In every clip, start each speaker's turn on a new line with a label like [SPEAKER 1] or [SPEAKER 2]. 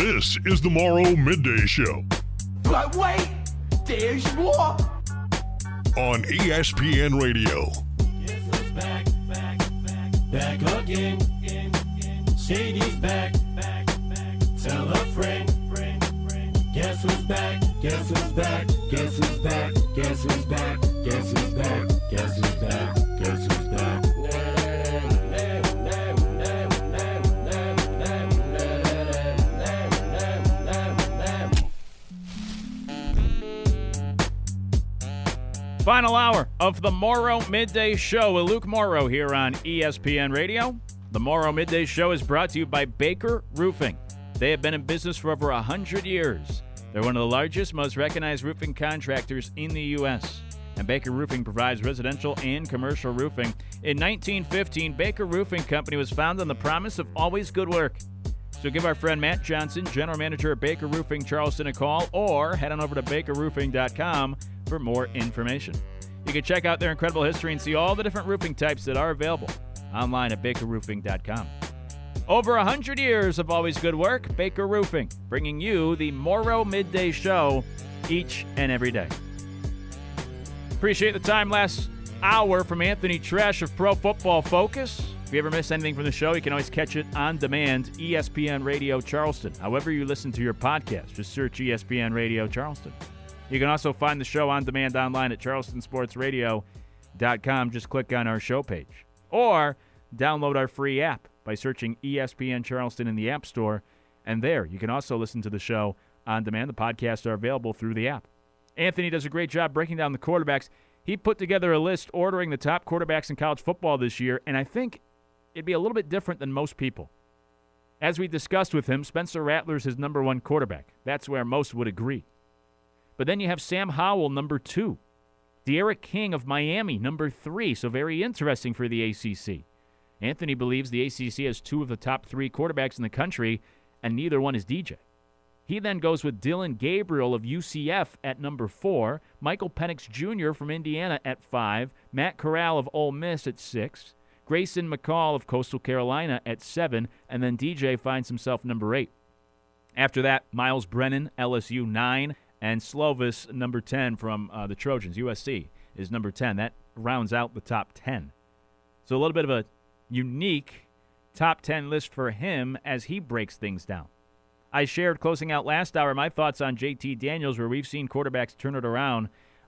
[SPEAKER 1] This is the Morrow Midday Show.
[SPEAKER 2] But wait, there's more.
[SPEAKER 1] On ESPN Radio.
[SPEAKER 3] Guess who's back again. Shady's back. Tell a friend. Guess who's back? Guess who's back? Guess who's back? Guess who's back? Guess who's back? Guess who's back? Guess who's back?
[SPEAKER 4] Final hour of the Morrow Midday Show with Luke Morrow here on ESPN Radio. The Morrow Midday Show is brought to you by Baker Roofing. They have been in business for over 100 years. They're one of the largest, most recognized roofing contractors in the U.S. And Baker Roofing provides residential and commercial roofing. In 1915, Baker Roofing Company was founded on the promise of always good work. So give our friend Matt Johnson, General Manager at Baker Roofing Charleston, a call, or head on over to bakerroofing.com for more information. You can check out their incredible history and see all the different roofing types that are available online at bakerroofing.com. Over 100 years of always good work, Baker Roofing, bringing you the Morrow Midday Show each and every day. Appreciate the time last hour from Anthony Tresh of Pro Football Focus. If you ever miss anything from the show, you can always catch it on demand, ESPN Radio Charleston. However you listen to your podcast, just search ESPN Radio Charleston. You can also find the show on demand online at charlestonsportsradio.com. Just click on our show page. Or download our free app by searching ESPN Charleston in the App Store. And there, you can also listen to the show on demand. The podcasts are available through the app. Anthony does a great job breaking down the quarterbacks. He put together a list ordering the top quarterbacks in college football this year, and I think it'd be a little bit different than most people. As we discussed with him, Spencer Rattler's his number one quarterback. That's where most would agree. But then you have Sam Howell, number 2. De'Ara King of Miami, number 3. So very interesting for the ACC. Anthony believes the ACC has 2 of the top 3 quarterbacks in the country, and neither one is DJ. He then goes with Dylan Gabriel of UCF at number 4, Michael Penix Jr. from Indiana at 5, Matt Corral of Ole Miss at 6, Grayson McCall of Coastal Carolina at 7, and then DJ finds himself number 8. After that, Miles Brennan, LSU, 9, and Slovis, number 10 from the Trojans, USC, is number 10. That rounds out the top 10. So a little bit of a unique top 10 list for him as he breaks things down. I shared, closing out last hour, my thoughts on JT Daniels, where we've seen quarterbacks turn it around,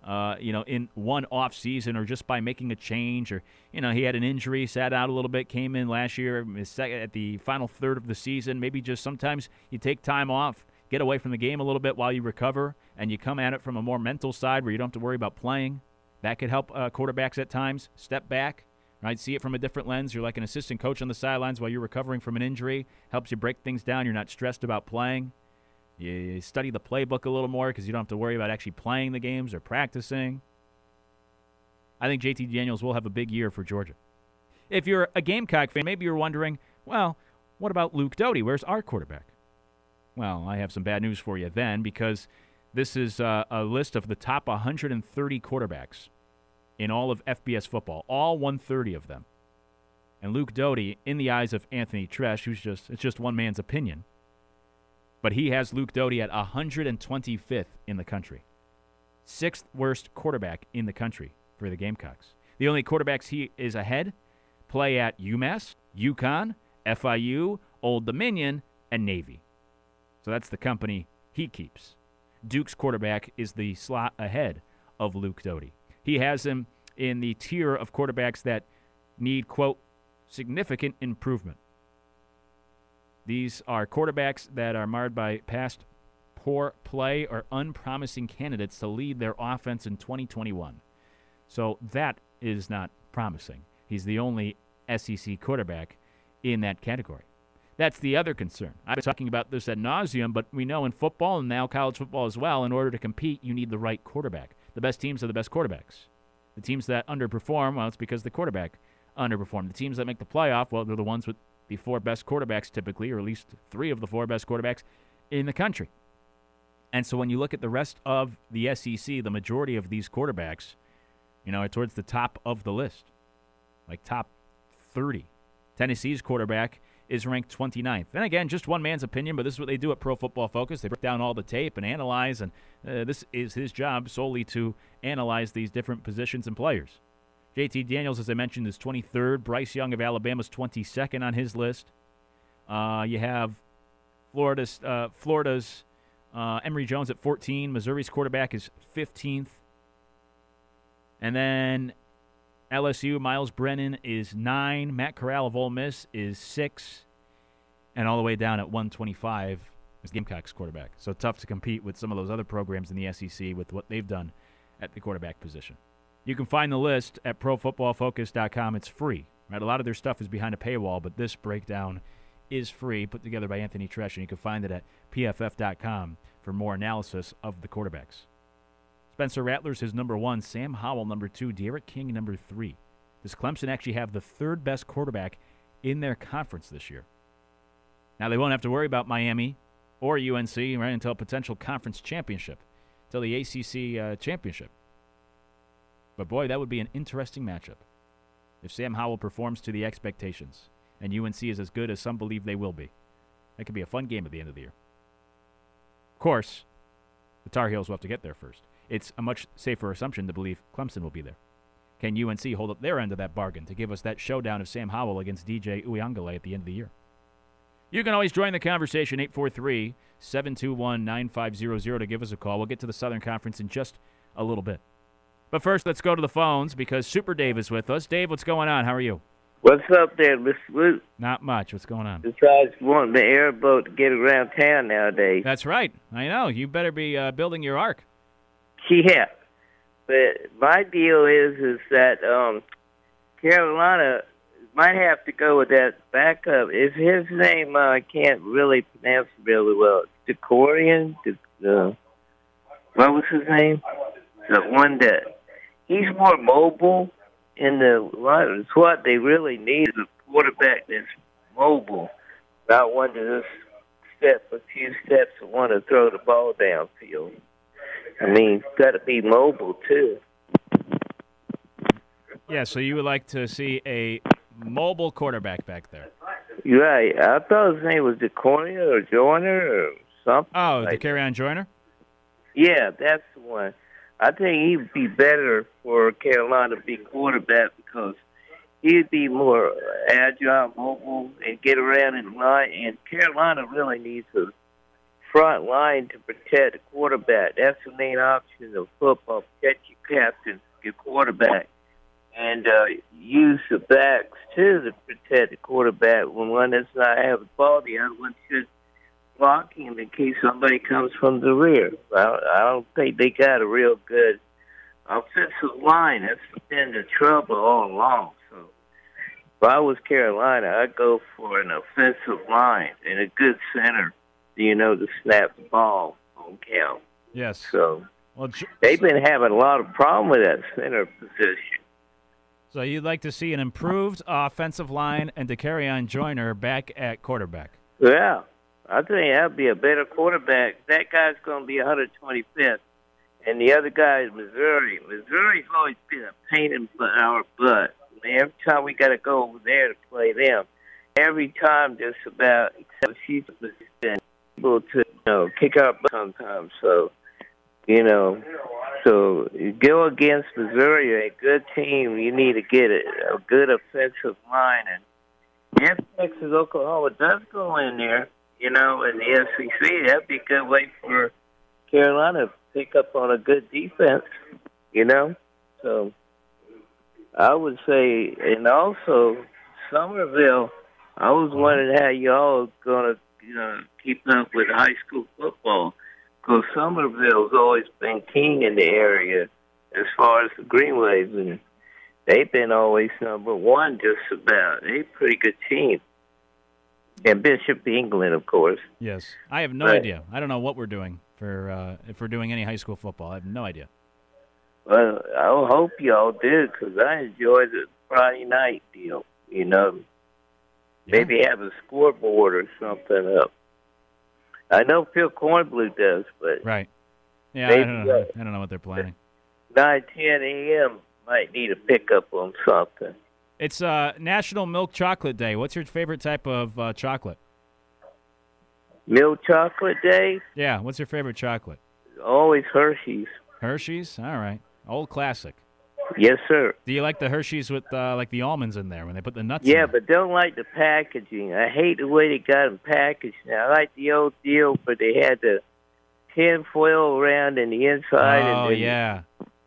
[SPEAKER 4] in one off season or just by making a change, or, he had an injury, sat out a little bit, came in last year at the final third of the season. Maybe just sometimes you take time off, get away from the game a little bit while you recover, and you come at it from a more mental side where you don't have to worry about playing. That could help quarterbacks at times. Step back, right? See it from a different lens. You're like an assistant coach on the sidelines while you're recovering from an injury. Helps you break things down. You're not stressed about playing. You study the playbook a little more because you don't have to worry about actually playing the games or practicing. I think JT Daniels will have a big year for Georgia. If you're a Gamecock fan, maybe you're wondering, well, what about Luke Doty? Where's our quarterback? Well, I have some bad news for you then, because this is a list of the top 130 quarterbacks in all of FBS football, all 130 of them. And Luke Doty, in the eyes of Anthony Tresh, it's just one man's opinion, but he has Luke Doty at 125th in the country. 6th worst quarterback in the country for the Gamecocks. The only quarterbacks he is ahead play at UMass, UConn, FIU, Old Dominion, and Navy. So that's the company he keeps. Duke's quarterback is the slot ahead of Luke Doty. He has him in the tier of quarterbacks that need, quote, significant improvement. These are quarterbacks that are marred by past poor play or unpromising candidates to lead their offense in 2021. So that is not promising. He's the only SEC quarterback in that category. That's the other concern. I've been talking about this ad nauseum, but we know in football and now college football as well, in order to compete, you need the right quarterback. The best teams are the best quarterbacks. The teams that underperform, well, it's because the quarterback underperformed. The teams that make the playoff, well, they're the ones with the 4 best quarterbacks typically, or at least 3 of the 4 best quarterbacks in the country. And so when you look at the rest of the SEC, the majority of these quarterbacks, are towards the top of the list, like top 30. Tennessee's quarterback is ranked 29th. And again, just one man's opinion, but this is what they do at Pro Football Focus. They break down all the tape and analyze, and this is his job solely to analyze these different positions and players. JT Daniels, as I mentioned, is 23rd. Bryce Young of Alabama is 22nd on his list. You have Florida's Emory Jones at 14. Missouri's quarterback is 15th. And then LSU, Miles Brennan is 9. Matt Corral of Ole Miss is 6. And all the way down at 125 is Gamecocks quarterback. So tough to compete with some of those other programs in the SEC with what they've done at the quarterback position. You can find the list at ProFootballFocus.com. It's free. Right? A lot of their stuff is behind a paywall, but this breakdown is free, put together by Anthony Tresh, and you can find it at PFF.com for more analysis of the quarterbacks. Spencer Rattler's his number 1, Sam Howell number 2, Derek King number 3. Does Clemson actually have the third best quarterback in their conference this year? Now, they won't have to worry about Miami or UNC right until a potential conference championship, until the ACC championship. But boy, that would be an interesting matchup if Sam Howell performs to the expectations and UNC is as good as some believe they will be. That could be a fun game at the end of the year. Of course, the Tar Heels will have to get there first. It's a much safer assumption to believe Clemson will be there. Can UNC hold up their end of that bargain to give us that showdown of Sam Howell against DJ Uyangale at the end of the year? You can always join the conversation, 843-721-9500 to give us a call. We'll get to the Southern Conference in just a little bit. But first, let's go to the phones because Super Dave is with us. Dave, what's going on? How are you?
[SPEAKER 5] What's up there, Mr. Luke?
[SPEAKER 4] Not much. What's going on?
[SPEAKER 5] Besides wanting the airboat to get around town nowadays.
[SPEAKER 4] That's right. I know. You better be building your ark.
[SPEAKER 5] Yeah. But my deal is that Carolina might have to go with that backup. Is his name, I can't really pronounce it really well. Decorian? What was his name? The one that, he's more mobile. It's what they really need is a quarterback that's mobile, not one to just step a few steps and want to throw the ball downfield. I mean, got to be mobile, too.
[SPEAKER 4] Yeah, so you would like to see a mobile quarterback back there.
[SPEAKER 5] Right. I thought his name was DeCornia or Joyner or something.
[SPEAKER 4] Oh,
[SPEAKER 5] like
[SPEAKER 4] DeCarrion Joyner?
[SPEAKER 5] Yeah, that's the one. I think he'd be better for Carolina to be quarterback because he'd be more agile, mobile, and get around in line. And Carolina really needs a front line to protect the quarterback. That's the main option of football. Protect your captain, your quarterback, and use the backs, too, to protect the quarterback. When one does not have the ball, the other one should block him in case somebody comes from the rear. I don't think they got a real good offensive line. That's been the trouble all along. So if I was Carolina, I'd go for an offensive line and a good center, to snap the ball on count.
[SPEAKER 4] Yes.
[SPEAKER 5] So they've been having a lot of problem with that center position.
[SPEAKER 4] So you'd like to see an improved offensive line and DeCarrion Joyner back at quarterback?
[SPEAKER 5] Yeah. I think that'd be a better quarterback. That guy's going to be 125th. And the other guy is Missouri. Missouri's always been a pain in our butt. Every time we got to go over there to play them, every time just about, except she's been able to, kick our butt sometimes. So, so you go against Missouri, a good team, you need to get a good offensive line. And if Texas, Oklahoma does go in there, in the SEC, that'd be a good way for Carolina to pick up on a good defense, So I would say, and also Somerville, I was wondering how y'all going to, keep up with high school football, because Somerville's always been king in the area as far as the Greenways, and they've been always number one just about. They're a pretty good team. And Bishop England, of course.
[SPEAKER 4] Yes. I have no idea. I don't know what we're doing for if we're doing any high school football. I have no idea.
[SPEAKER 5] Well, I hope y'all do, because I enjoy the Friday night deal,
[SPEAKER 4] Yeah.
[SPEAKER 5] Maybe have a scoreboard or something up. I know Phil Kornblue does, but...
[SPEAKER 4] Right. Yeah,
[SPEAKER 5] maybe,
[SPEAKER 4] I don't know what they're planning.
[SPEAKER 5] 9:10 a.m. might need a pickup on something.
[SPEAKER 4] It's National Milk Chocolate Day. What's your favorite type of chocolate?
[SPEAKER 5] Milk Chocolate Day?
[SPEAKER 4] Yeah, what's your favorite chocolate?
[SPEAKER 5] Always Hershey's.
[SPEAKER 4] Hershey's? All right. Old classic.
[SPEAKER 5] Yes, sir.
[SPEAKER 4] Do you like the Hershey's with like the almonds in there when they put the nuts in
[SPEAKER 5] Yeah,
[SPEAKER 4] there?
[SPEAKER 5] but don't like the packaging. I hate the way they got them packaged now. I like the old deal, but they had the tin foil around in the inside.
[SPEAKER 4] Oh,
[SPEAKER 5] and then
[SPEAKER 4] yeah.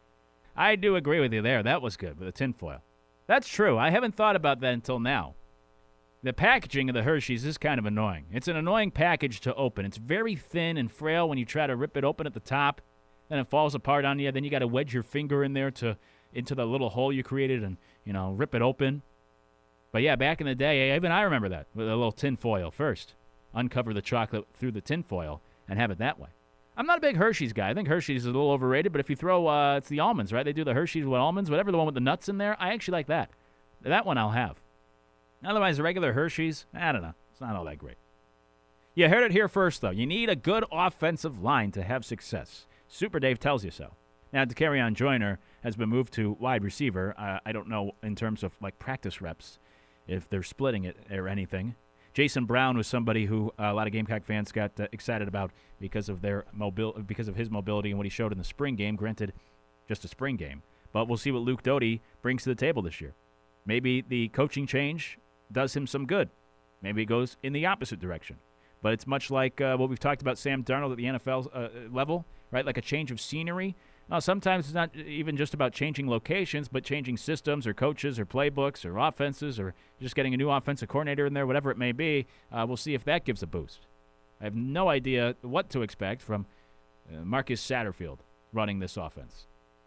[SPEAKER 4] I do agree with you there. That was good with the tin foil. That's true. I haven't thought about that until now. The packaging of the Hershey's is kind of annoying. It's an annoying package to open. It's very thin and frail when you try to rip it open at the top. Then it falls apart on you. Then you got to wedge your finger in there into the little hole you created and, rip it open. But, yeah, back in the day, even I remember that with a little tin foil first. Uncover the chocolate through the tin foil and have it that way. I'm not a big Hershey's guy. I think Hershey's is a little overrated, but if you throw, it's the almonds, right? They do the Hershey's with almonds, whatever, the one with the nuts in there. I actually like that. That one I'll have. Otherwise, the regular Hershey's, I don't know. It's not all that great. You heard it here first, though. You need a good offensive line to have success. Super Dave tells you so. Now, DeCarrion Joyner has been moved to wide receiver. I don't know in terms of, practice reps, if they're splitting it or anything. Jason Brown was somebody who a lot of Gamecock fans got excited about because of his mobility and what he showed in the spring game. Granted, just a spring game. But we'll see what Luke Doty brings to the table this year. Maybe the coaching change does him some good. Maybe it goes in the opposite direction. But it's much like what we've talked about Sam Darnold at the NFL level, right? Like a change of scenery. Sometimes it's not even just about changing locations, but changing systems or coaches or playbooks or offenses or just getting a new offensive coordinator in there, whatever it may be. We'll see if that gives a boost. I have no idea what to expect from Marcus Satterfield running this offense.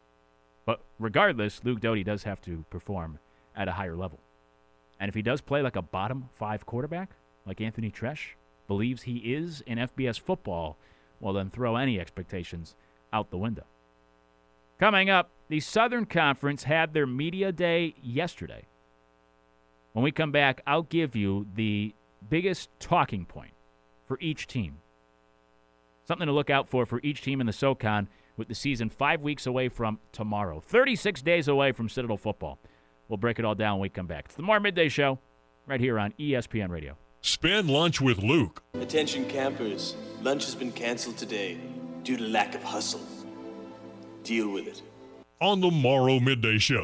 [SPEAKER 4] But regardless, Luke Doty does have to perform at a higher level. And if he does play like a bottom 5 quarterback, like Anthony Tresh believes he is in FBS football, well, then throw any expectations out the window. Coming up, the Southern Conference had their media day yesterday. When we come back, I'll give you the biggest talking point for each team. Something to look out for each team in the SoCon with the season 5 weeks away from tomorrow. 36 days away from Citadel football. We'll break it all down when we come back. It's the More Midday Show right here on ESPN Radio.
[SPEAKER 1] Spend lunch with Luke.
[SPEAKER 6] Attention campers, lunch has been canceled today due to lack of hustle. Deal with it.
[SPEAKER 1] On the Morrow Midday Show.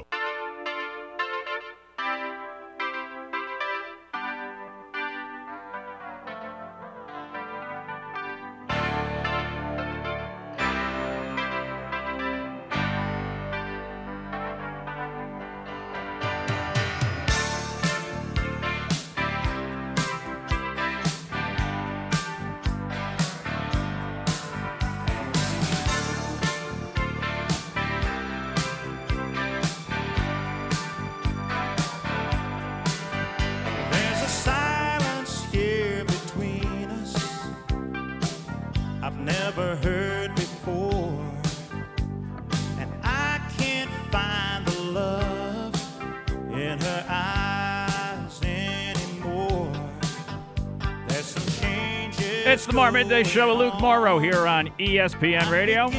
[SPEAKER 4] It's the More Midday Show with Luke Morrow here on ESPN Radio.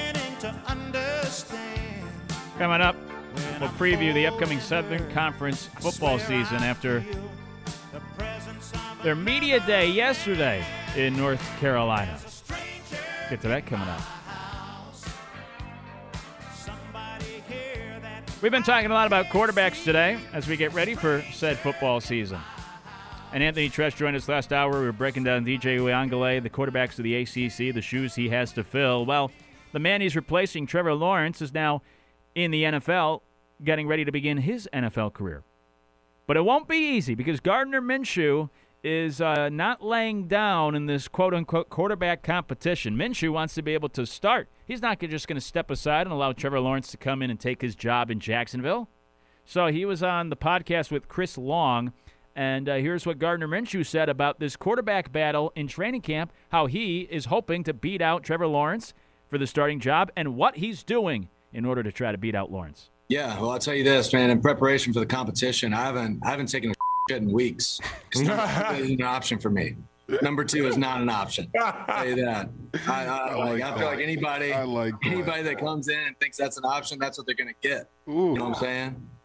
[SPEAKER 4] Coming up, we'll preview the upcoming Southern Conference football season after their media day yesterday in North Carolina. Get to that coming up. We've been talking a lot about quarterbacks today as we get ready for said football season. And Anthony Tresh joined us last hour. We were breaking down DJ Uiagalelei, the quarterbacks of the ACC, the shoes he has to fill. Well, the man he's replacing, Trevor Lawrence, is now in the NFL, getting ready to begin his NFL career. But it won't be easy because Gardner Minshew is not laying down in this quote-unquote quarterback competition. Minshew wants to be able to start. He's not just going to step aside and allow Trevor Lawrence to come in and take his job in Jacksonville. So he was on the podcast with Chris Long, and here's what Gardner Minshew said about this quarterback battle in training camp, how he is hoping to beat out Trevor Lawrence for the starting job, and what he's doing in order to try to beat out Lawrence.
[SPEAKER 7] Yeah, well, I'll tell you this, man. In preparation for the competition, I haven't taken a shit in weeks. It's not an option for me. Number 2 is not an option. I'll tell you that. I feel like anybody that comes in and thinks that's an option, that's what they're going to get. Ooh. You know what I'm saying?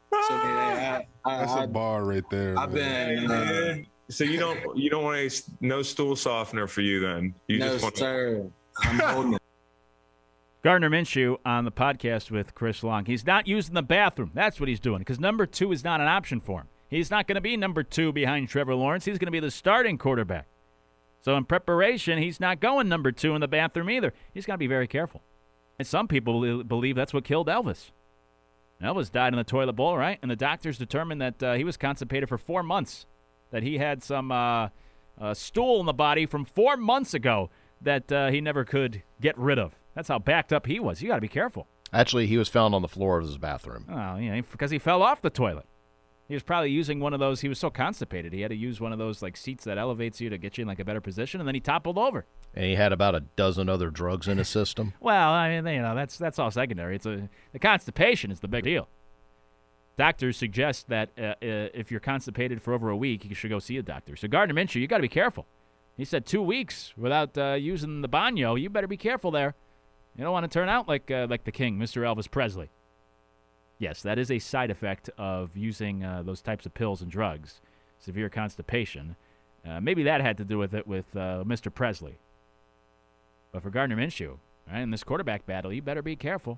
[SPEAKER 7] So, yeah,
[SPEAKER 8] That's a bar right there.
[SPEAKER 7] I've
[SPEAKER 8] man.
[SPEAKER 7] been.
[SPEAKER 9] So you don't want no stool softener for you then? You
[SPEAKER 7] No,
[SPEAKER 9] just want
[SPEAKER 7] sir. I'm holding it.
[SPEAKER 4] Gardner Minshew on the podcast with Chris Long. He's not using the bathroom. That's what he's doing because number 2 is not an option for him. He's not going to be number 2 behind Trevor Lawrence. He's going to be the starting quarterback. So in preparation, he's not going number 2 in the bathroom either. He's got to be very careful. And some people believe that's what killed Elvis. Elvis died in the toilet bowl, right? And the doctors determined that he was constipated for 4 months, that he had some stool in the body from 4 months ago that he never could get rid of. That's how backed up he was. You got to be careful.
[SPEAKER 10] Actually, he was found on the floor of his bathroom.
[SPEAKER 4] Oh, yeah, because he fell off the toilet. He was probably using one of those. He was so constipated, he had to use one of those like seats that elevates you to get you in like a better position, and then he toppled over.
[SPEAKER 10] And he had about a dozen other drugs in his system.
[SPEAKER 4] Well, I mean, that's all secondary. The constipation is the big deal. Doctors suggest that if you're constipated for over a week, you should go see a doctor. So Gardner Minshew, you got to be careful. He said 2 weeks without using the baño. You better be careful there. You don't want to turn out like the king, Mr. Elvis Presley. Yes, that is a side effect of using those types of pills and drugs, severe constipation. Maybe that had to do with it with Mr. Presley. But for Gardner Minshew, right, in this quarterback battle, you better be careful.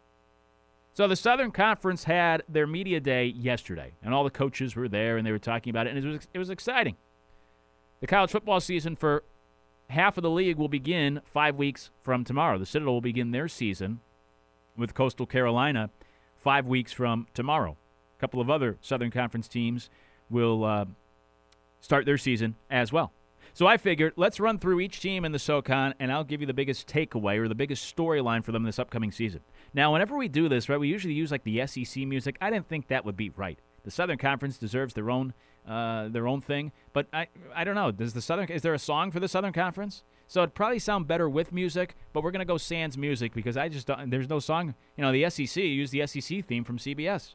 [SPEAKER 4] So the Southern Conference had their media day yesterday, and all the coaches were there, and they were talking about it, and it was exciting. The college football season for half of the league will begin 5 weeks from tomorrow. The Citadel will begin their season with Coastal Carolina 5 weeks from tomorrow. A couple of other Southern Conference teams will start their season as well. So I figured, let's run through each team in the SoCon, and I'll give you the biggest takeaway or the biggest storyline for them this upcoming season. Now, whenever we do this, right, we usually use like the SEC music. I didn't think that would be right. The Southern Conference deserves their own thing, but I don't know. Is there a song for the Southern Conference? So it'd probably sound better with music, but we're gonna go sans music because I just don't. There's no song. You know, the SEC used the SEC theme from CBS.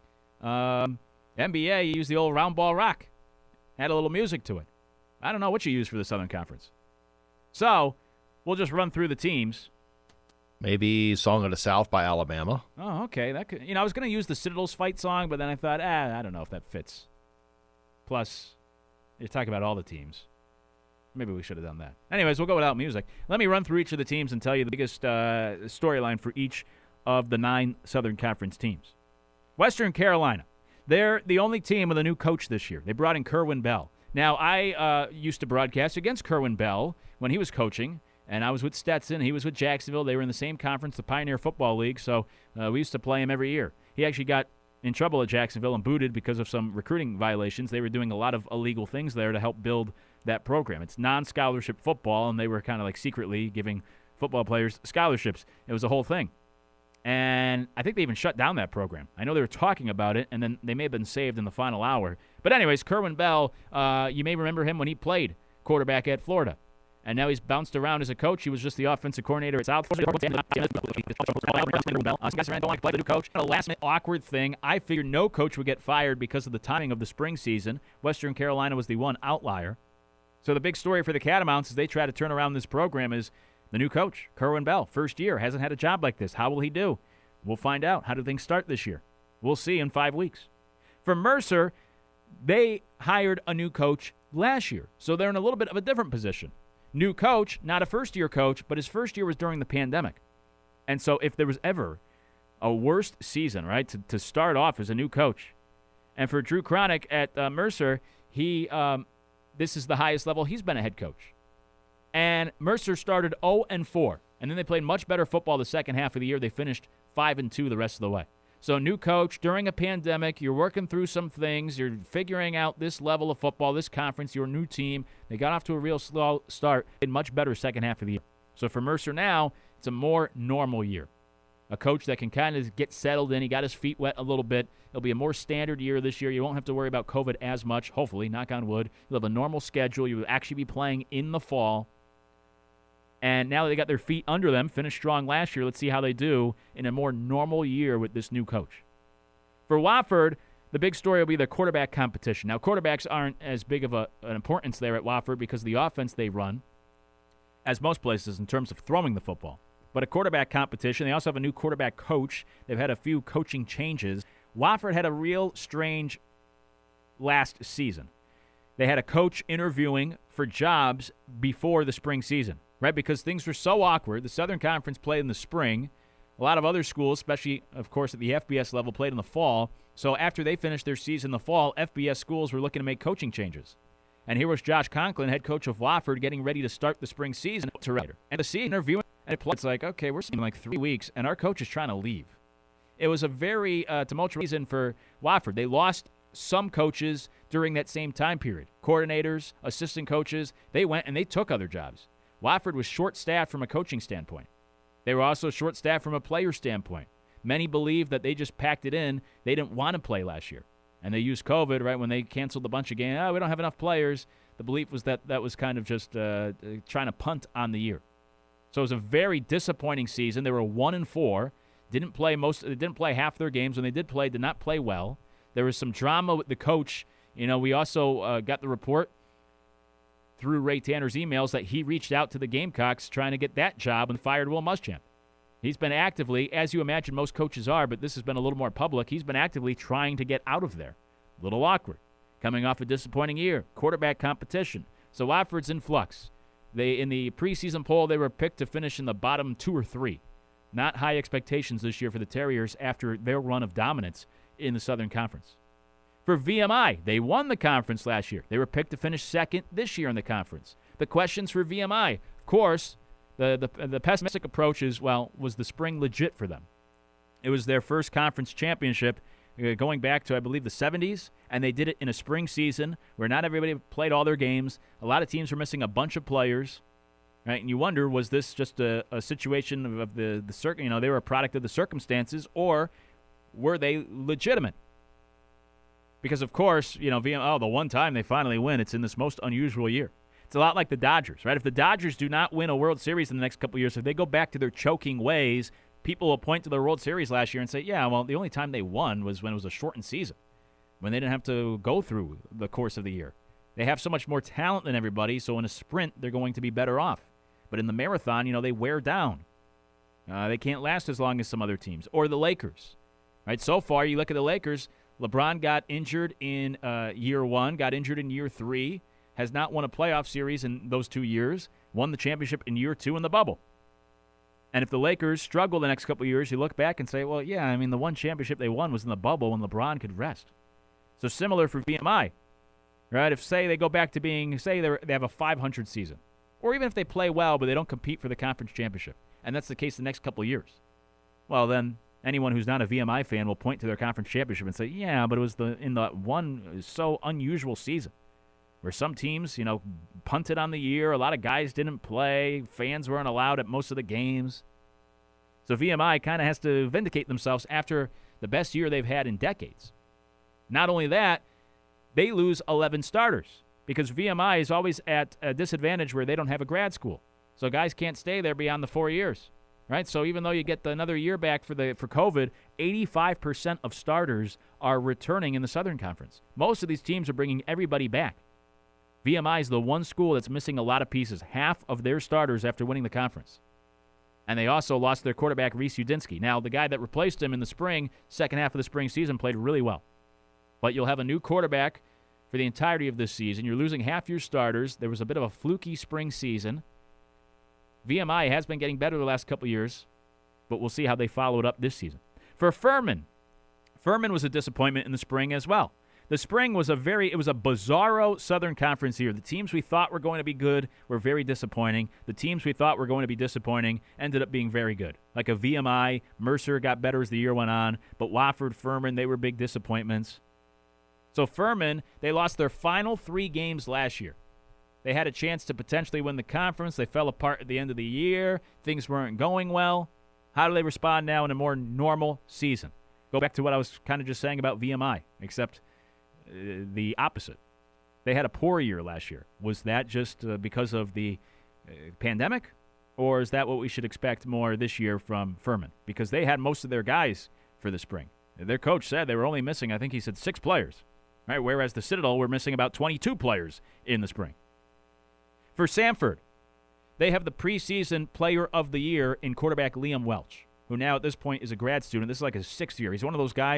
[SPEAKER 4] NBA you used the old Round Ball Rock, had a little music to it. I don't know what you use for the Southern Conference. So we'll just run through the teams.
[SPEAKER 10] Maybe Song of the South by Alabama.
[SPEAKER 4] Oh, okay. That could. I was gonna use the Citadel's fight song, but then I thought, I don't know if that fits. Plus, you're talking about all the teams. Maybe we should have done that. Anyways, we'll go without music. Let me run through each of the teams and tell you the biggest storyline for each of the 9 Southern Conference teams. Western Carolina. They're the only team with a new coach this year. They brought in Kerwin Bell. Now, I used to broadcast against Kerwin Bell when he was coaching, and I was with Stetson. He was with Jacksonville. They were in the same conference, the Pioneer Football League, so we used to play him every year. He actually got in trouble at Jacksonville and booted because of some recruiting violations. They were doing a lot of illegal things there to help build that program. It's non-scholarship football, and they were kind of like secretly giving football players scholarships. It was a whole thing. And I think they even shut down that program. I know they were talking about it, and then they may have been saved in the final hour. But anyways, Kerwin Bell, you may remember him when he played quarterback at Florida. And now he's bounced around as a coach. He was just the offensive coordinator at South Florida. The new coach. A last-minute awkward thing. I figured no coach would get fired because of the timing of the spring season. Western Carolina was the one outlier. So the big story for the Catamounts as they try to turn around this program is the new coach, Kerwin Bell. First year, hasn't had a job like this. How will he do? We'll find out. How do things start this year? We'll see in 5 weeks. For Mercer, they hired a new coach last year. So they're in a little bit of a different position. New coach, not a first-year coach, but his first year was during the pandemic. And so if there was ever a worst season, right, to start off as a new coach, and for Drew Cronick at Mercer, this is the highest level he's been a head coach. And Mercer started 0-4, and then they played much better football the second half of the year. They finished 5-2 the rest of the way. So new coach, during a pandemic, you're working through some things. You're figuring out this level of football, this conference, your new team. They got off to a real slow start and much better second half of the year. So for Mercer now, it's a more normal year. A coach that can kind of get settled in. He got his feet wet a little bit. It'll be a more standard year this year. You won't have to worry about COVID as much, hopefully, knock on wood. You'll have a normal schedule. You'll actually be playing in the fall. And now that they got their feet under them, finished strong last year, let's see how they do in a more normal year with this new coach. For Wofford, the big story will be the quarterback competition. Now, quarterbacks aren't as big of an importance there at Wofford because of the offense they run, as most places in terms of throwing the football. But a quarterback competition, they also have a new quarterback coach. They've had a few coaching changes. Wofford had a real strange last season. They had a coach interviewing for jobs before the spring season, right? Because things were so awkward. The Southern Conference played in the spring. A lot of other schools, especially, of course, at the FBS level, played in the fall. So after they finished their season in the fall, FBS schools were looking to make coaching changes. And here was Josh Conklin, head coach of Wofford, getting ready to start the spring season to writer. And to see interviewing, and it's like, okay, we're seeing like 3 weeks, and our coach is trying to leave. It was a very tumultuous season for Wofford. They lost some coaches during that same time period. Coordinators, assistant coaches, they went and they took other jobs. Wofford was short-staffed from a coaching standpoint. They were also short-staffed from a player standpoint. Many believe that they just packed it in. They didn't want to play last year. And they used COVID, right, when they canceled a bunch of games. Oh, we don't have enough players. The belief was that that was kind of just trying to punt on the year. So it was a very disappointing season. They were 1-4. Didn't play half their games. When they did play, did not play well. There was some drama with the coach. You know, we also got the report through Ray Tanner's emails that he reached out to the Gamecocks trying to get that job and fired Will Muschamp. He's been actively, as you imagine most coaches are, but this has been a little more public, he's been actively trying to get out of there. A little awkward. Coming off a disappointing year. Quarterback competition. So Wofford's in flux. In the preseason poll, they were picked to finish in the bottom 2 or 3. Not high expectations this year for the Terriers after their run of dominance in the Southern Conference. For VMI, they won the conference last year. They were picked to finish second this year in the conference. The questions for VMI, of course, the pessimistic approach is, well, was the spring legit for them? It was their first conference championship going back to, I believe, the 70s, and they did it in a spring season where not everybody played all their games. A lot of teams were missing a bunch of players, right? And you wonder, was this just a situation of the they were a product of the circumstances, or were they legitimate? Because, of course, the one time they finally win, it's in this most unusual year. It's a lot like the Dodgers, right? If the Dodgers do not win a World Series in the next couple of years, if they go back to their choking ways, people will point to the World Series last year and say, yeah, well, the only time they won was when it was a shortened season, when they didn't have to go through the course of the year. They have so much more talent than everybody, so in a sprint, they're going to be better off. But in the marathon, they wear down. They can't last as long as some other teams. Or the Lakers, right? So far, you look at the Lakers, LeBron got injured in year 1, got injured in year 3, has not won a playoff series in those 2 years, won the championship in year 2 in the bubble. And if the Lakers struggle the next couple of years, you look back and say, well, yeah, the one championship they won was in the bubble when LeBron could rest. So similar for VMI, right? If, say, they go back to being, say, they have a 500 season, or even if they play well but they don't compete for the conference championship, and that's the case the next couple of years, well, then anyone who's not a VMI fan will point to their conference championship and say, yeah, but it was in the one so unusual season where some teams, punted on the year. A lot of guys didn't play. Fans weren't allowed at most of the games. So VMI kind of has to vindicate themselves after the best year they've had in decades. Not only that, they lose 11 starters because VMI is always at a disadvantage where they don't have a grad school. So guys can't stay there beyond the 4 years. Right, so even though you get another year back for COVID, 85% of starters are returning in the Southern Conference. Most of these teams are bringing everybody back. VMI is the one school that's missing a lot of pieces, half of their starters after winning the conference. And they also lost their quarterback, Reese Udinsky. Now, the guy that replaced him in the spring, second half of the spring season, played really well. But you'll have a new quarterback for the entirety of this season. You're losing half your starters. There was a bit of a fluky spring season. VMI has been getting better the last couple of years, but we'll see how they follow it up this season. For Furman was a disappointment in the spring as well. The spring was it was a bizarro Southern Conference year. The teams we thought were going to be good were very disappointing. The teams we thought were going to be disappointing ended up being very good. Like a VMI, Mercer got better as the year went on, but Wofford, Furman, they were big disappointments. So Furman, they lost their final 3 games last year. They had a chance to potentially win the conference. They fell apart at the end of the year. Things weren't going well. How do they respond now in a more normal season? Go back to what I was kind of just saying about VMI, except the opposite. They had a poor year last year. Was that just because of the pandemic, or is that what we should expect more this year from Furman? Because they had most of their guys for the spring. Their coach said they were only missing, I think he said 6 players, right? Whereas the Citadel were missing about 22 players in the spring. For Samford, they have the preseason player of the year in quarterback Liam Welch, who now at this point is a grad student. This is like his 6th year. He's one of those guys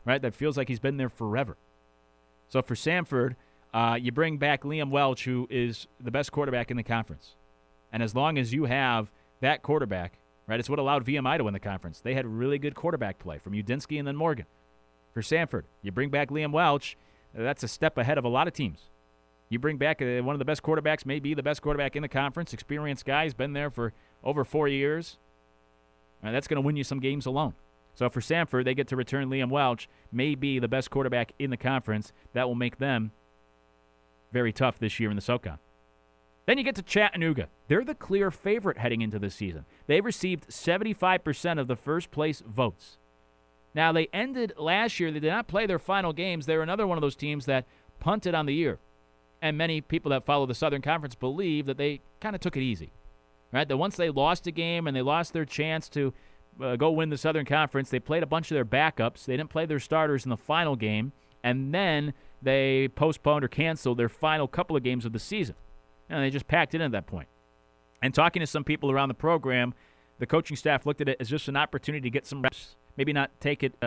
[SPEAKER 4] right? That feels like he's been there forever. So for Samford, you bring back Liam Welch, who is the best quarterback in the conference. And as long as you have that quarterback, right, it's what allowed VMI to win the conference. They had really good quarterback play from Udinsky and then Morgan. For Samford, you bring back Liam Welch, that's a step ahead of a lot of teams. You bring back one of the best quarterbacks, maybe the best quarterback in the conference, experienced guy, has been there for over 4 years. And that's going to win you some games alone. So for Samford, they get to return Liam Welch, maybe the best quarterback in the conference. That will make them very tough this year in the SoCon. Then you get to Chattanooga. They're the clear favorite heading into this season. They received 75% of the first-place votes. Now, they ended last year. They did not play their final games. They're another one of those teams that punted on the year. And many people that follow the Southern Conference believe that they kind of took it easy, right? That once they lost a game and they lost their chance to go win the Southern Conference, they played a bunch of their backups. They didn't play their starters in the final game, and then they postponed or canceled their final couple of games of the season. And they just packed it in at that point. And talking to some people around the program, the coaching staff looked at it as just an opportunity to get some reps, maybe not take it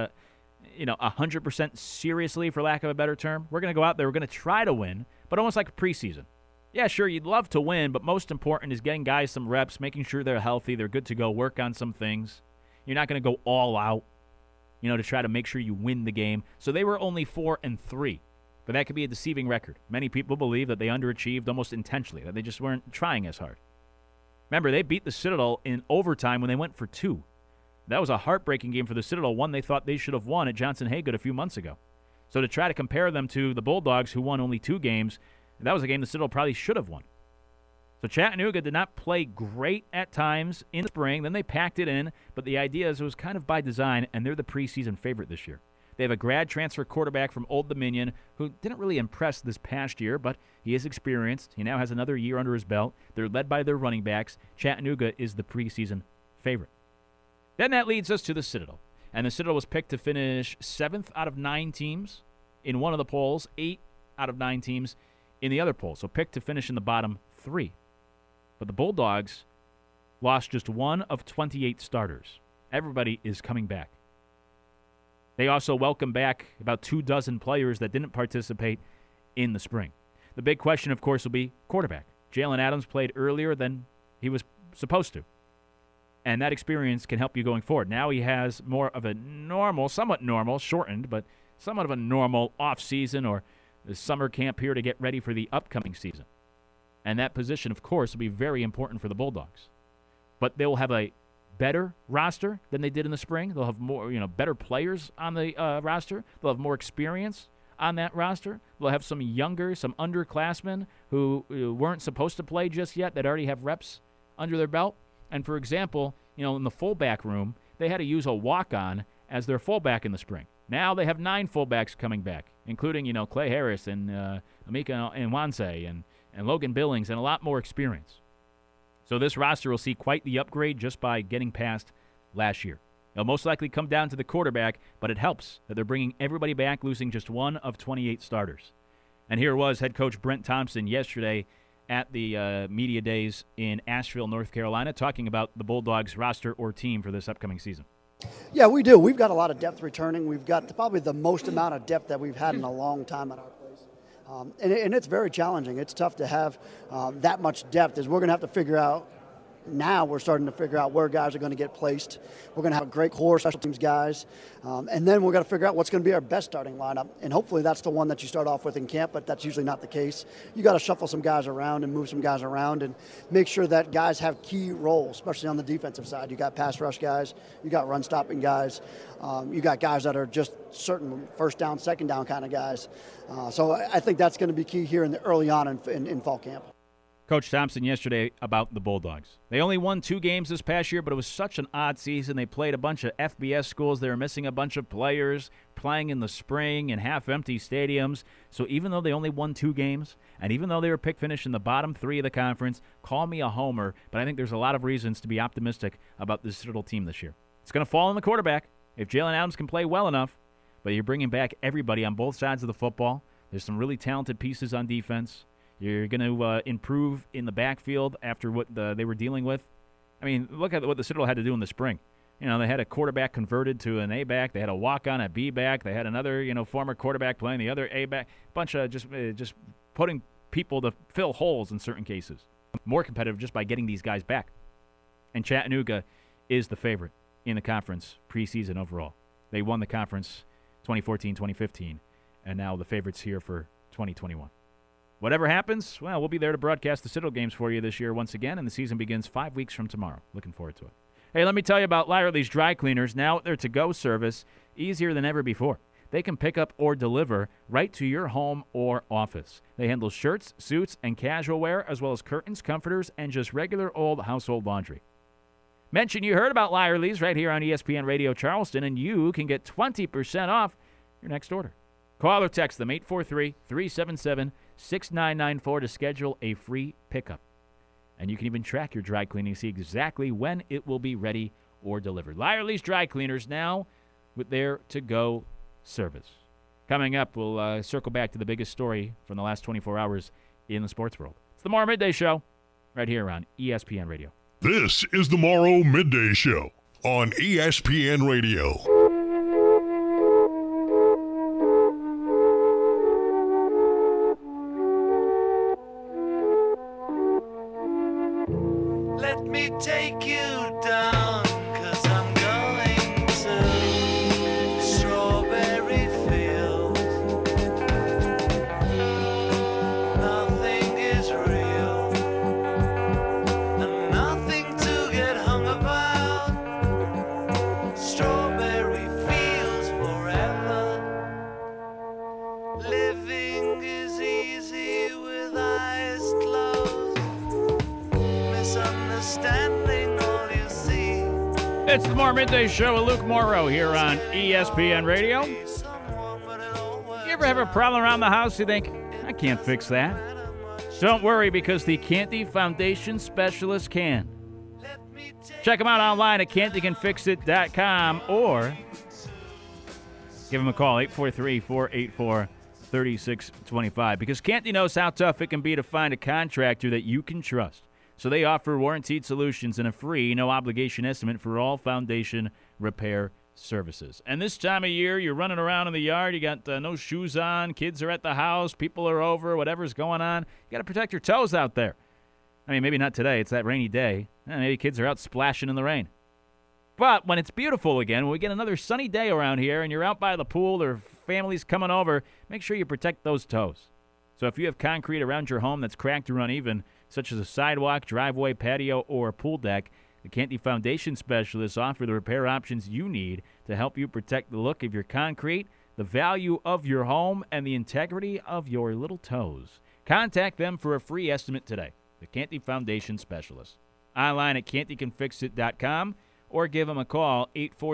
[SPEAKER 4] 100% seriously, for lack of a better term. We're going to go out there, we're going to try to win, but almost like a preseason. Yeah, sure, you'd love to win, but most important is getting guys some reps, making sure they're healthy, they're good to go, work on some things. You're not going to go all out, to try to make sure you win the game. So they were only 4-3, but that could be a deceiving record. Many people believe that they underachieved almost intentionally, that they just weren't trying as hard. Remember, they beat the Citadel in overtime when they went for 2. That was a heartbreaking game for the Citadel, one they thought they should have won at Johnson Haygood a few months ago. So to try to compare them to the Bulldogs, who won only 2 games, that was a game the Citadel probably should have won. So Chattanooga did not play great at times in the spring. Then they packed it in, but the idea is it was kind of by design, and they're the preseason favorite this year. They have a grad transfer quarterback from Old Dominion who didn't really impress this past year, but he is experienced. He now has another year under his belt. They're led by their running backs. Chattanooga is the preseason favorite. Then that leads us to the Citadel. And the Citadel was picked to finish 7th out of 9 teams in one of the polls, 8 out of 9 teams in the other poll. So picked to finish in the bottom 3. But the Bulldogs lost just 1 of 28 starters. Everybody is coming back. They also welcome back about 24 players that didn't participate in the spring. The big question, of course, will be quarterback. Jalen Adams played earlier than he was supposed to. And that experience can help you going forward. Now he has more of a normal, somewhat normal, shortened, but somewhat of a normal off-season or the summer camp here to get ready for the upcoming season. And that position, of course, will be very important for the Bulldogs. But they will have a better roster than they did in the spring. They'll have more, better players on the roster. They'll have more experience on that roster. They'll have some younger, some underclassmen who weren't supposed to play just yet that already have reps under their belt. And, for example, in the fullback room, they had to use a walk-on as their fullback in the spring. Now they have 9 fullbacks coming back, including, Clay Harris and Amika Nwanse and Logan Billings and a lot more experience. So this roster will see quite the upgrade just by getting past last year. It'll most likely come down to the quarterback, but it helps that they're bringing everybody back, losing just 1 of 28 starters. And here was head coach Brent Thompson yesterday at the media days in Asheville, North Carolina, talking about the Bulldogs roster or team for this upcoming season.
[SPEAKER 11] Yeah, we do. We've got a lot of depth returning. We've got probably the most amount of depth that we've had in a long time at our place. And it's very challenging. It's tough to have that much depth, as we're going to have to figure out. Now we're starting to figure out where guys are going to get placed. We're going to have a great core special teams guys. And then we're going to figure out what's going to be our best starting lineup. And hopefully that's the one that you start off with in camp, but that's usually not the case. You got to shuffle some guys around and move some guys around and make sure that guys have key roles, especially on the defensive side. You got pass rush guys. You got run stopping guys. You got guys that are just certain first down, second down kind of guys. So I think that's going to be key here early on in fall camp.
[SPEAKER 4] Coach Thompson yesterday about the Bulldogs. They only won 2 games this past year, but it was such an odd season. They played a bunch of FBS schools. They were missing a bunch of players, playing in the spring in half-empty stadiums. So even though they only won 2 games, and even though they were picked finish in the bottom 3 of the conference, call me a homer, but I think there's a lot of reasons to be optimistic about this Citadel team this year. It's going to fall on the quarterback if Jalen Adams can play well enough, but you're bringing back everybody on both sides of the football. There's some really talented pieces on defense. You're going to improve in the backfield after what they were dealing with. I mean, look at what the Citadel had to do in the spring. They had a quarterback converted to an A-back. They had a walk-on at B-back. They had another, former quarterback playing the other A-back. Bunch of just putting people to fill holes in certain cases. More competitive just by getting these guys back. And Chattanooga is the favorite in the conference preseason overall. They won the conference 2014, 2015, and now the favorites here for 2021. Whatever happens, well, we'll be there to broadcast the Citadel games for you this year once again, and the season begins 5 weeks from tomorrow. Looking forward to it. Hey, let me tell you about Lyerly's Dry Cleaners. Now their to-go service, easier than ever before. They can pick up or deliver right to your home or office. They handle shirts, suits, and casual wear, as well as curtains, comforters, and just regular old household laundry. Mention you heard about Lyerly's right here on ESPN Radio Charleston, and you can get 20% off your next order. Call or text them 843-377-6994 to schedule a free pickup. And you can even track your dry cleaning to see exactly when it will be ready or delivered. Lyerly's Dry Cleaners now with their to-go service. Coming up, we'll circle back to the biggest story from the last 24 hours in the sports world. It's the Morrow Midday Show right here on ESPN Radio.
[SPEAKER 1] This is the Morrow Midday Show on ESPN Radio.
[SPEAKER 12] Let me take you down, 'cause I'm going to strawberry fields. Nothing is real, and nothing to get hung about. Strawberry fields forever. Living is easy with eyes closed. Misunderstanding all you see.
[SPEAKER 4] It's the Morrow Midday Show with Luke Morrow here on ESPN Radio. You ever have a problem around the house you think, I can't fix that? Don't worry, because the Canty Foundation Specialist can. Check them out online at cantycanfixit.com or give them a call, 843-484-3625, because Canty knows how tough it can be to find a contractor that you can trust. So they offer warranted solutions and a free, no-obligation estimate for all foundation repair services. And this time of year, you're running around in the yard, you got no shoes on, kids are at the house, people are over, whatever's going on. You got to protect your toes out there. I mean, maybe not today. It's that rainy day. Maybe kids are out splashing in the rain. But when it's beautiful again, when we get another sunny day around here and you're out by the pool or family's coming over, make sure you protect those toes. So if you have concrete around your home that's cracked or uneven, such as a sidewalk, driveway, patio, or a pool deck, the Canty Foundation Specialists offer the repair options you need to help you protect the look of your concrete, the value of your home, and the integrity of your little toes. Contact them for a free estimate today. The Canty Foundation Specialists. Online at cantycanfixit.com or give them a call,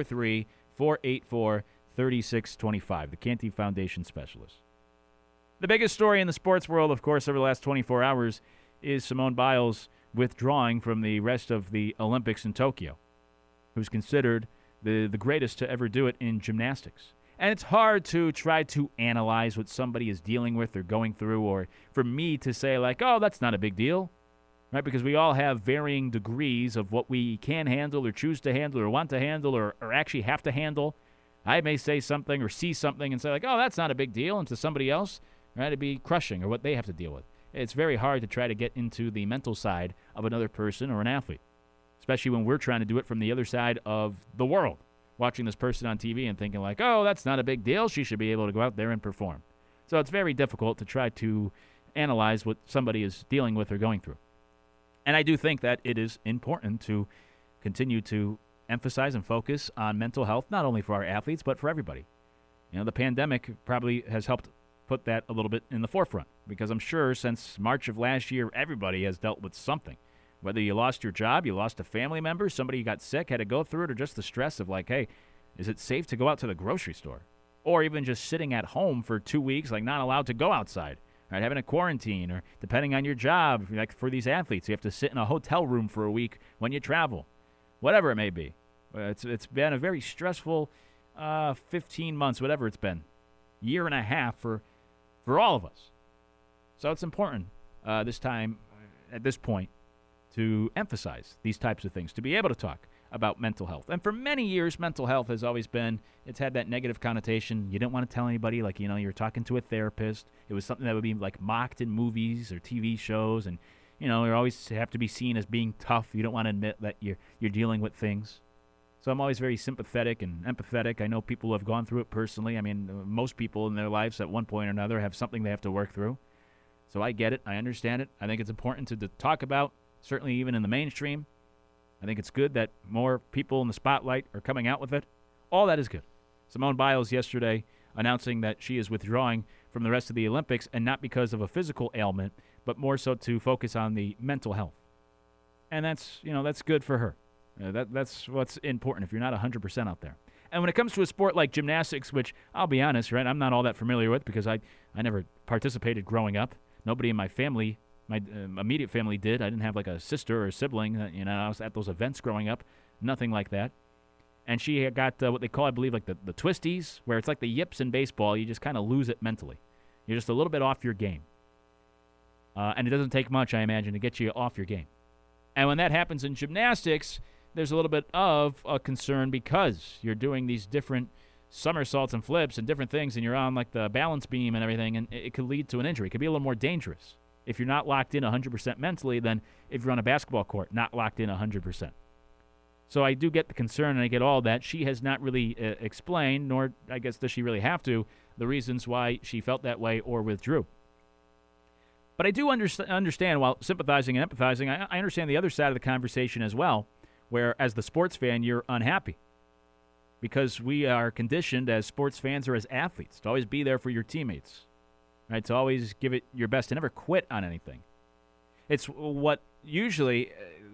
[SPEAKER 4] 843-484-3625. The Canty Foundation Specialists. The biggest story in the sports world, of course, over the last 24 hours is Simone Biles withdrawing from the rest of the Olympics in Tokyo, who's considered the greatest to ever do it in gymnastics. And it's hard to try to analyze what somebody is dealing with or going through, or for me to say, like, oh, that's not a big deal, right? Because we all have varying degrees of what we can handle or choose to handle or want to handle or actually have to handle. I may say something or see something and say, like, oh, that's not a big deal, and to somebody else, right, it'd be crushing or what they have to deal with. It's very hard to try to get into the mental side of another person or an athlete, especially when we're trying to do it from the other side of the world, watching this person on TV and thinking like, oh, that's not a big deal. She should be able to go out there and perform. So it's very difficult to try to analyze what somebody is dealing with or going through. And I do think that it is important to continue to emphasize and focus on mental health, not only for our athletes, but for everybody. The pandemic probably has helped put that a little bit in the forefront, because I'm sure since March of last year, everybody has dealt with something. Whether you lost your job, you lost a family member, somebody got sick, had to go through it, or just the stress of like, hey, is it safe to go out to the grocery store? Or even just sitting at home for 2 weeks, like not allowed to go outside, right? Having a quarantine, or depending on your job, like for these athletes, you have to sit in a hotel room for a week when you travel. Whatever it may be. It's been a very stressful 15 months, whatever it's been, year and a half for all of us. So it's important this time, at this point, to emphasize these types of things, to be able to talk about mental health. And for many years, mental health has always been, it's had that negative connotation. You didn't want to tell anybody, like, you're talking to a therapist. It was something that would be, like, mocked in movies or TV shows. And, you always have to be seen as being tough. You don't want to admit that you're dealing with things. So I'm always very sympathetic and empathetic. I know people who have gone through it personally. I mean, most people in their lives at one point or another have something they have to work through. So I get it. I understand it. I think it's important to talk about, certainly even in the mainstream. I think it's good that more people in the spotlight are coming out with it. All that is good. Simone Biles yesterday announcing that she is withdrawing from the rest of the Olympics, and not because of a physical ailment, but more so to focus on the mental health. And that's good for her. That's what's important if you're not 100% out there. And when it comes to a sport like gymnastics, which I'll be honest, right, I'm not all that familiar with because I never participated growing up. Nobody in my family, my immediate family did. I didn't have like a sister or a sibling. I was at those events growing up. Nothing like that. And she had got what they call, I believe, like the twisties, where it's like the yips in baseball. You just kind of lose it mentally. You're just a little bit off your game. And it doesn't take much, I imagine, to get you off your game. And when that happens in gymnastics, there's a little bit of a concern because you're doing these different somersaults and flips and different things, and you're on like the balance beam and everything, and it could lead to an injury. It could be a little more dangerous if you're not locked in 100% mentally than if you're on a basketball court, not locked in 100%. So I do get the concern, and I get all that. She has not really explained, nor I guess does she really have to, the reasons why she felt that way or withdrew. But I do understand, while sympathizing and empathizing, I understand the other side of the conversation as well, where as the sports fan, you're unhappy. Because we are conditioned as sports fans or as athletes to always be there for your teammates, right? To always give it your best, to never quit on anything. It's what usually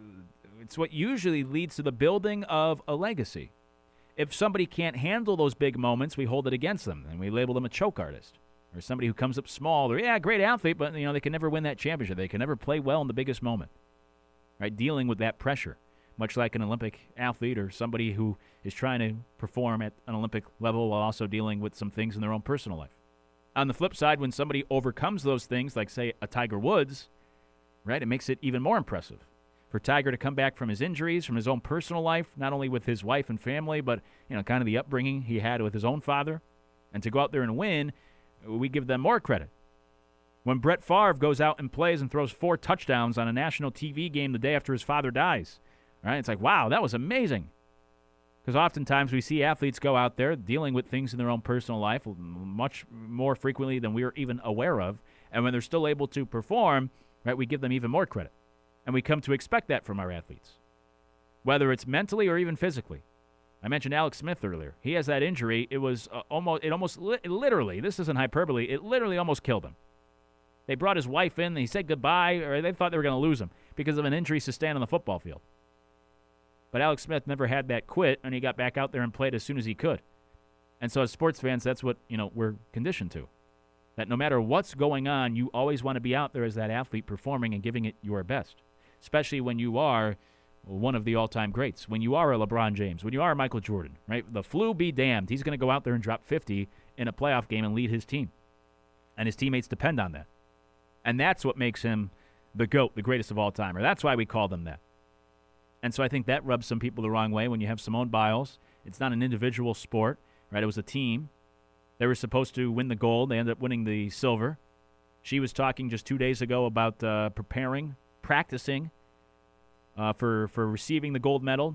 [SPEAKER 4] leads to the building of a legacy. If somebody can't handle those big moments, we hold it against them, and we label them a choke artist. Or somebody who comes up small, or great athlete, but they can never win that championship. They can never play well in the biggest moment, right? Dealing with that pressure, much like an Olympic athlete or somebody who is trying to perform at an Olympic level while also dealing with some things in their own personal life. On the flip side, when somebody overcomes those things, like, say, a Tiger Woods, right, it makes it even more impressive. For Tiger to come back from his injuries, from his own personal life, not only with his wife and family, but, kind of the upbringing he had with his own father, and to go out there and win, we give them more credit. When Brett Favre goes out and plays and throws 4 touchdowns on a national TV game the day after his father dies, right? It's like, wow, that was amazing. Because oftentimes we see athletes go out there dealing with things in their own personal life much more frequently than we're even aware of. And when they're still able to perform, right, we give them even more credit. And we come to expect that from our athletes, whether it's mentally or even physically. I mentioned Alex Smith earlier. He has that injury. It was literally, this isn't hyperbole, it literally almost killed him. They brought his wife in, he said goodbye, or they thought they were going to lose him because of an injury sustained on the football field. But Alex Smith never had that quit, and he got back out there and played as soon as he could. And so as sports fans, that's what, we're conditioned to. That no matter what's going on, you always want to be out there as that athlete performing and giving it your best, especially when you are one of the all-time greats, when you are a LeBron James, when you are a Michael Jordan, right? The flu be damned. He's going to go out there and drop 50 in a playoff game and lead his team. And his teammates depend on that. And that's what makes him the GOAT, the greatest of all time, or that's why we call them that. And so I think that rubs some people the wrong way when you have Simone Biles. It's not an individual sport, right? It was a team. They were supposed to win the gold. They ended up winning the silver. She was talking just 2 days ago about practicing for receiving the gold medal.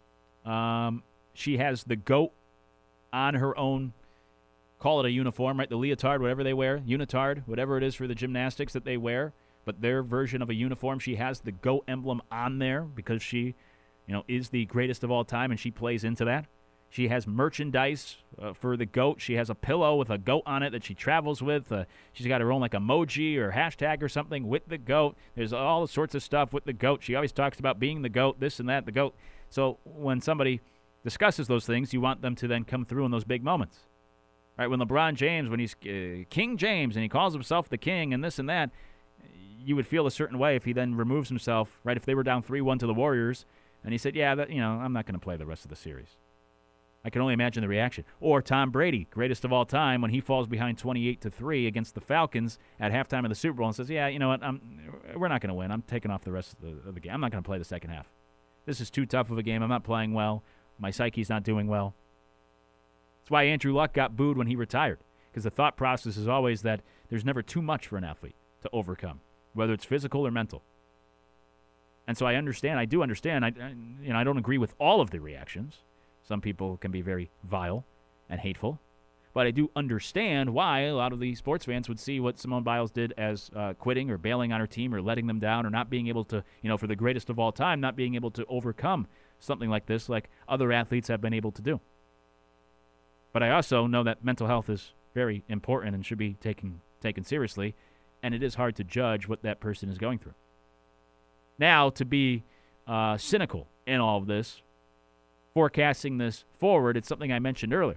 [SPEAKER 4] She has the GOAT on her own, call it a uniform, right? The leotard, whatever they wear, unitard, whatever it is for the gymnastics that they wear. But their version of a uniform, she has the GOAT emblem on there because she, is the greatest of all time, and she plays into that. She has merchandise for the GOAT. She has a pillow with a GOAT on it that she travels with. She's got her own like emoji or hashtag or something with the GOAT. There's all sorts of stuff with the GOAT. She always talks about being the GOAT, this and that, the GOAT. So when somebody discusses those things, you want them to then come through in those big moments. Right? When LeBron James, when he's King James and he calls himself the king and this and that, you would feel a certain way if he then removes himself, right? If they were down 3-1 to the Warriors, and he said, I'm not going to play the rest of the series. I can only imagine the reaction. Or Tom Brady, greatest of all time, when he falls behind 28-3 against the Falcons at halftime of the Super Bowl and says, you know what, we're not going to win. I'm taking off the rest of the game. I'm not going to play the second half. This is too tough of a game. I'm not playing well. My psyche's not doing well. That's why Andrew Luck got booed when he retired, because the thought process is always that there's never too much for an athlete to overcome, whether it's physical or mental. And so I understand. I do understand. I don't agree with all of the reactions. Some people can be very vile and hateful. But I do understand why a lot of the sports fans would see what Simone Biles did as quitting or bailing on her team or letting them down or not being able to, for the greatest of all time, not being able to overcome something like this like other athletes have been able to do. But I also know that mental health is very important and should be taken seriously, and it is hard to judge what that person is going through. Now, to be cynical in all of this, forecasting this forward, it's something I mentioned earlier.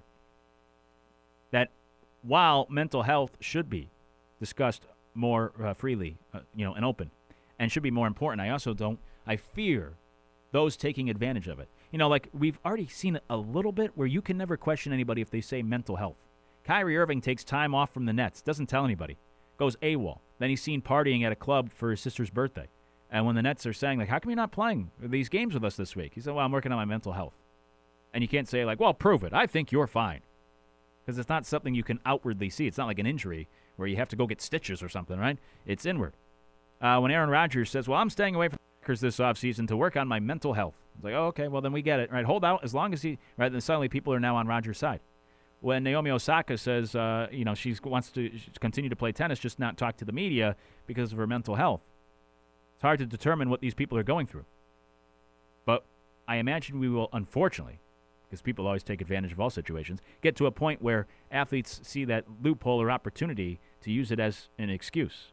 [SPEAKER 4] That while mental health should be discussed more freely, and open, and should be more important, I fear those taking advantage of it. Like we've already seen it a little bit where you can never question anybody if they say mental health. Kyrie Irving takes time off from the Nets, doesn't tell anybody, goes AWOL. Then he's seen partying at a club for his sister's birthday. And when the Nets are saying, how come you're not playing these games with us this week? He said, well, I'm working on my mental health. And you can't say, well, prove it. I think you're fine. Because it's not something you can outwardly see. It's not like an injury where you have to go get stitches or something, right? It's inward. When Aaron Rodgers says, well, I'm staying away from the Packers this offseason to work on my mental health. It's like, oh, okay, well, then we get it. Right? Hold out as long as then suddenly people are now on Rodgers' side. When Naomi Osaka says, she wants to continue to play tennis, just not talk to the media because of her mental health. It's hard to determine what these people are going through. But I imagine we will, unfortunately, because people always take advantage of all situations, get to a point where athletes see that loophole or opportunity to use it as an excuse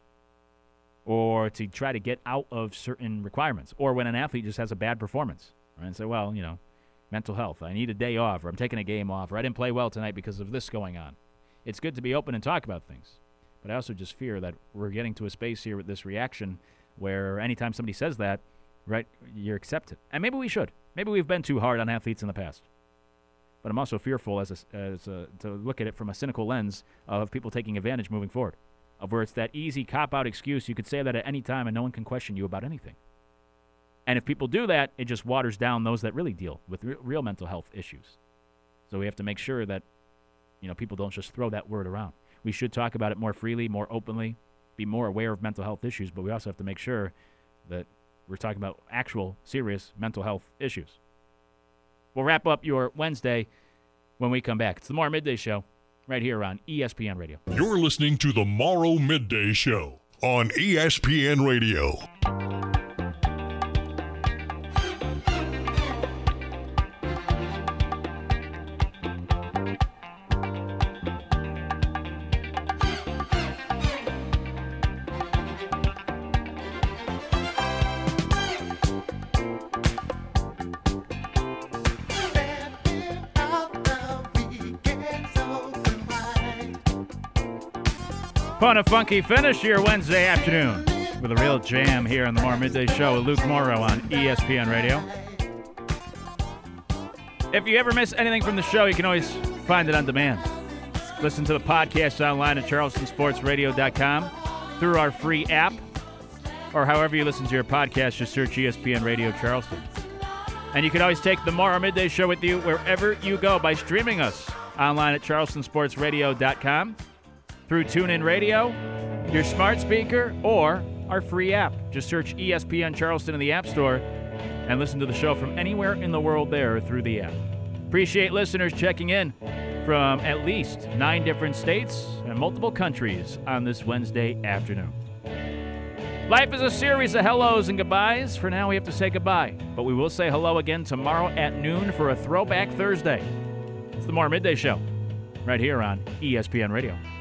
[SPEAKER 4] or to try to get out of certain requirements, or when an athlete just has a bad performance, right? And say, well, mental health, I need a day off, or I'm taking a game off, or I didn't play well tonight because of this going on. It's good to be open and talk about things, but I also just fear that we're getting to a space here with this reaction where anytime somebody says that, right, you're accepted. And maybe we should. Maybe we've been too hard on athletes in the past. But I'm also fearful to look at it from a cynical lens of people taking advantage moving forward, of where it's that easy cop-out excuse. You could say that at any time and no one can question you about anything. And if people do that, it just waters down those that really deal with real mental health issues. So we have to make sure that people don't just throw that word around. We should talk about it more freely, more openly, be more aware of mental health issues, but we also have to make sure that we're talking about actual serious mental health issues. We'll wrap up your Wednesday when we come back. It's the Morrow Midday Show right here on ESPN Radio.
[SPEAKER 1] You're listening to the Morrow Midday Show on ESPN Radio.
[SPEAKER 4] Fun a funky finish to your Wednesday afternoon with a real jam here on the Morrow Midday Show with Luke Morrow on ESPN Radio. If you ever miss anything from the show, you can always find it on demand. Listen to the podcast online at charlestonsportsradio.com through our free app, or however you listen to your podcast, just search ESPN Radio Charleston. And you can always take the Morrow Midday Show with you wherever you go by streaming us online at charlestonsportsradio.com. through TuneIn Radio, your smart speaker, or our free app. Just search ESPN Charleston in the App Store and listen to the show from anywhere in the world there through the app. Appreciate listeners checking in from at least 9 different states and multiple countries on this Wednesday afternoon. Life is a series of hellos and goodbyes. For now, we have to say goodbye, but we will say hello again tomorrow at noon for a Throwback Thursday. It's the Morrow Midday Show right here on ESPN Radio.